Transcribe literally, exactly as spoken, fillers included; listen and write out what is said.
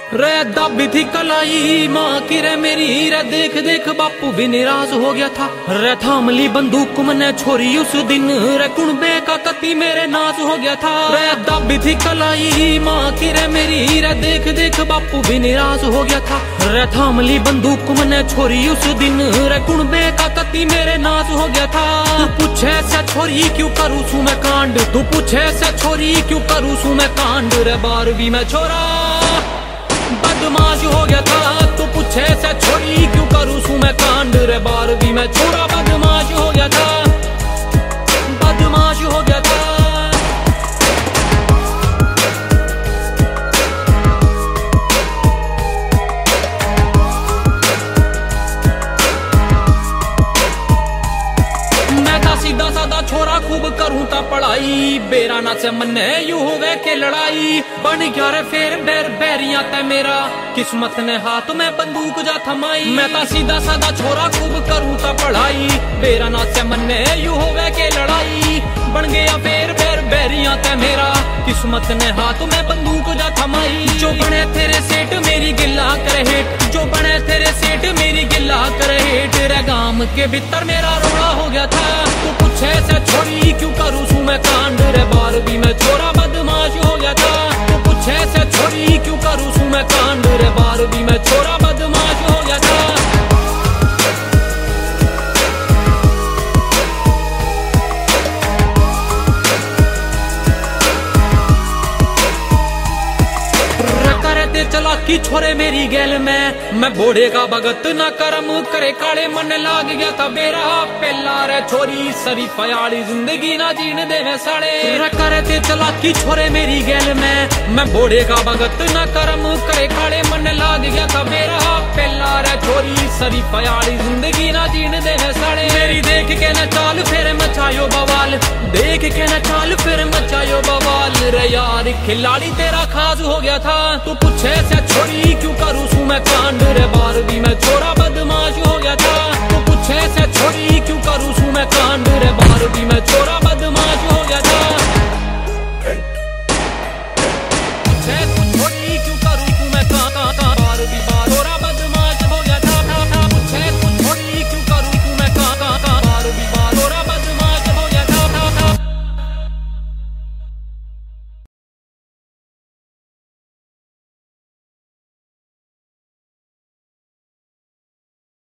रे दाबी थी कलाई माँ की रे मेरी रे देख देख बापू भी निराश हो गया था। रे थामली बंदूक मने छोरी उस दिन रे कुणबे का कति मेरे नाश हो गया था। रे दाबी थी कलाई माँ की रे मेरी रे देख देख बापू भी निराश हो गया था। रे थामली बंदूक मने छोरी उस दिन रे कुणबे का कति मेरे नाश हो गया था। तू पूछे से छोरी क्यों करूँ सू मैं कांड, तू पूछे से छोरी क्यों करूँ सू मैं कांड। रे बारहवीं में छोरा बदमाश हो गया था। तू पूछे से छोरी क्यों करूँ सू मैं कांड। रे बारहवीं में छोरा बदमाश हो गया था, बदमाश हो गया था। सीधा साधा छोरा खूब करूँ ता पढ़ाई, बेरा ना से मन्ने यू हुए के लड़ाई। बन गया रे फेर बैर बैरिया ते मेरा, किस्मत ने हाथ में बंदूक जा थमाई। मैं ता सीधा साधा छोरा खूब करूँ ता पढ़ाई, बेरा ना से मन्ने यू हुए के लड़ाई। बन गया फेर बैर बैरिया ते मेरा, किस्मत ने हाथ में बंदूक जा थमाई। जो बने तेरे सेठ मेरी गिल्ला करे हेट, जो बने तेरे सेठ मेरी गिल्ला करे हेट। रे गाम के भीतर मेरा रोड़ा हो गया था। तू पूछे से छोरी क्यों करूँ सू मैं कांड। रे बारहवीं में छोरा बदमाश हो गया था। तू पूछे से छोरी क्यों करूँ सू मैं कांड। रे बारहवीं में छोरा बदमाश हो गया था। चलाकी छोरे मेरी गैल में, मैं बोड़े का भगत ना करम करे काले मन लाग गया था बेरा। पहला रे छोरी सरी पयाली जिंदगी ना जीने देवे साड़े। करे ते चलाकी छोरे मेरी गैल में, मैं बोड़े का भगत ना करम करे काले मन लाग गया था बेरा। पहला रे छोरी सरी पयाली जिंदगी ना जीने देवे साड़े। मेरी देख के न चाल फिर मचायो बवाल, देख के न चाल फिर मचायो बवाल। रे यार खिलाड़ी तेरा खास हो गया था। तू पूछे से छोरी क्यों करूँ सू मैं कांड। रे बारहवीं में छोरा बदमाश हो गया था। तू पूछे से छोरी क्यों करूँ सू मैं कांड। रे बारहवीं में छोरा